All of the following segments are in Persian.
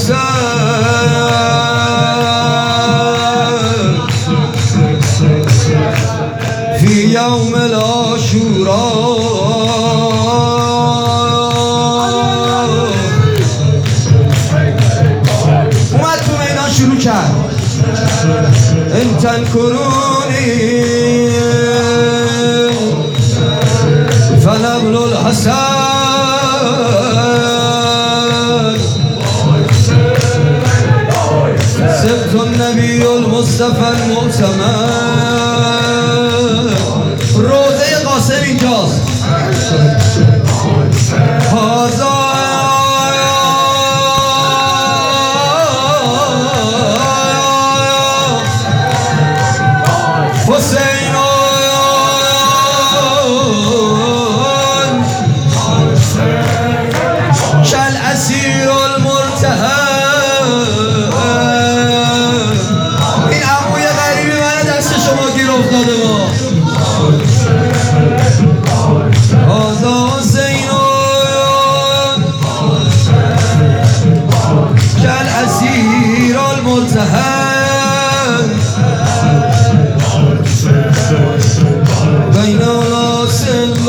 في يوم العاشوراء اومد تو میدان شروع کرد ان تنکرونی فنبل الحسن سبت النبی المصطفى المعتمد روضه قاسم اینجاست حسین کالاسیر المرتهن این عموی غریبی من دست شما گیر افتاده ما هذا حسین کالاسیر المرتهن بین ناس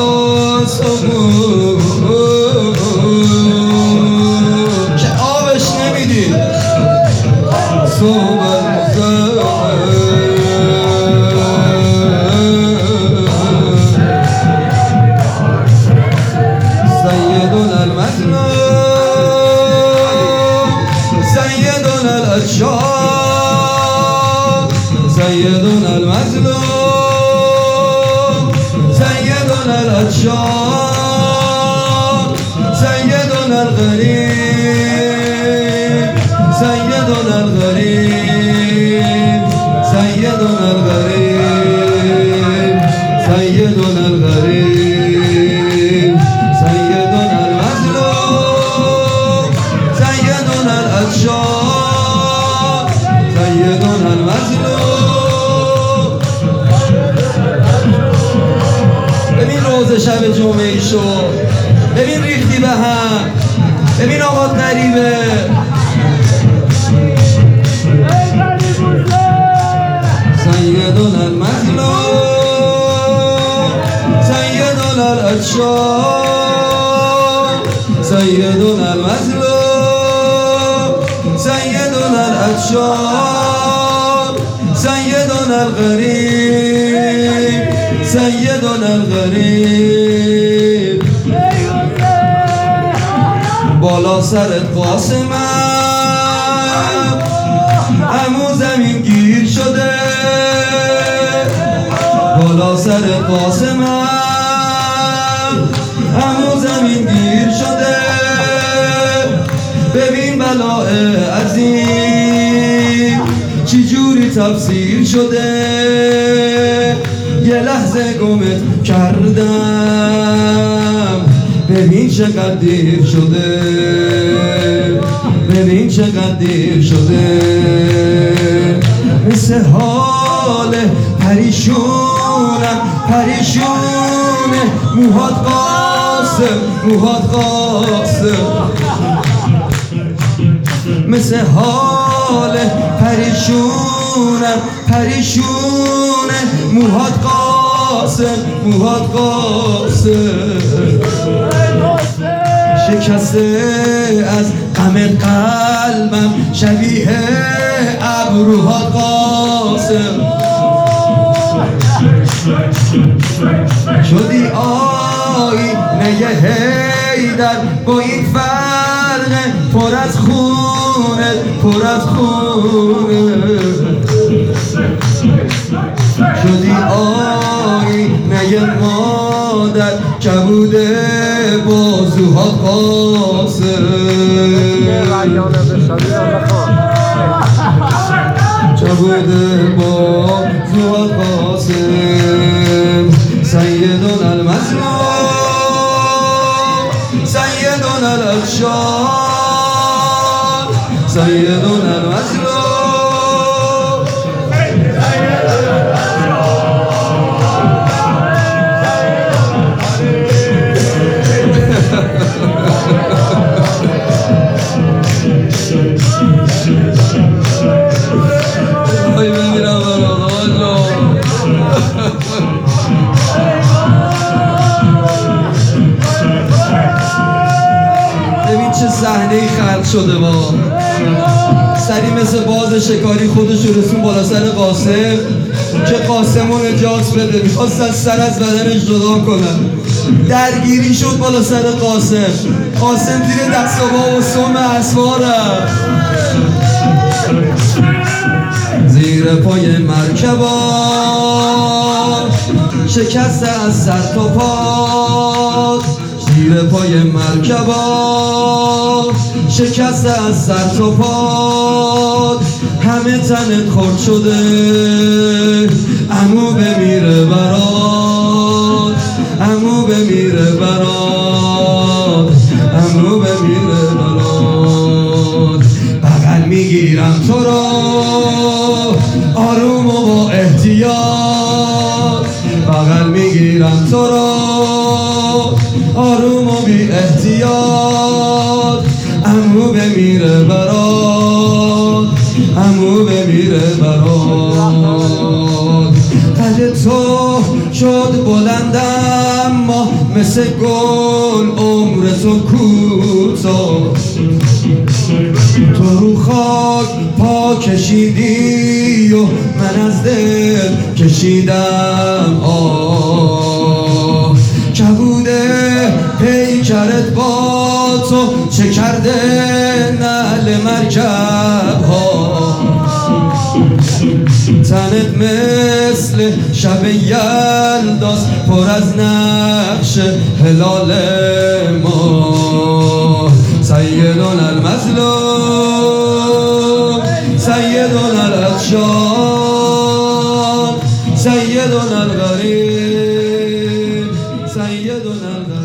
که آبش نمیدید صبح سیدنا المظلوم سیدنا الاشجار سیدنا المظلوم سيدنا الأتشار سيدنا الغريب سيدنا الغريب سيدنا الغريب سيدنا الغريب سيدنا المظلوم سيدنا الأتشار سيدنا المظلوم ببین روز شب جمعه شد ببین ریختی به هم ببین آقا غریبه سیدنا المظلوم سیدنا الاتشار سیدنا المظلوم سیدنا الاتشار سیدنا الغریب سیدنا الغریب بالا سرت قاسمم عمو زمین گیر شده بالا سرت قاسمم عمو زمین گیر شده ببین بلاء عظیم چی جوری تفسیر شده یه لحظه گمت کردم ببین چقدر دیر شده ببین چقدر دیر شده مثل حال پریشونم پریشونه موهات قاسم موهات قاسم مثل حال پریشونم پریشونه موهات قاسم موهات قاسم شکسته از غم قلبم شبیه ابروهات قاسم شدی آینه حیدر با این فرق پر از خونه پر از خونه شدی آینه مادر کبود بازوها قاسم کبود بازوها قاسم سیدنا المظلوم سیدنا الاشجار سیدنا المظلوم Shut صحنه خلق شده با سری مثل باز شکاری خودش رسون بالا سر قاسم که قاسمو نجات بده. میخواستن سر از بدنش جدا کنن، درگیری شد بالا سر قاسم. قاسم زیر دست و پا و سم اسبا رفت، زیر پای مرکبا شکسته از سر تا پا، زیر پای مرکبا شکسته از سر تا پا، همه تنت خورد شده عمو بمیره برات، عمو بمیره برات، عمو بمیره برات. بغل میگیرم تو رو آروم و با احتیاط، بغل میگیرم تو رو آروم و بی احتیاط، عمو بمیره برات، عمو بمیره برات. قد تو شد بلندم ما مثل گل عمر تو کوتاه، تو رو خاک پا کشیدی و من از دل کشیدم آه. کبوده پیکرت با تو چه کرده نعل مرکب ها، تنت مثل شب یلداست پر از نقش هلال ما. سیدنا المظلوم سیدنا العطشان سیدنا الغریب سیدنا الغریب.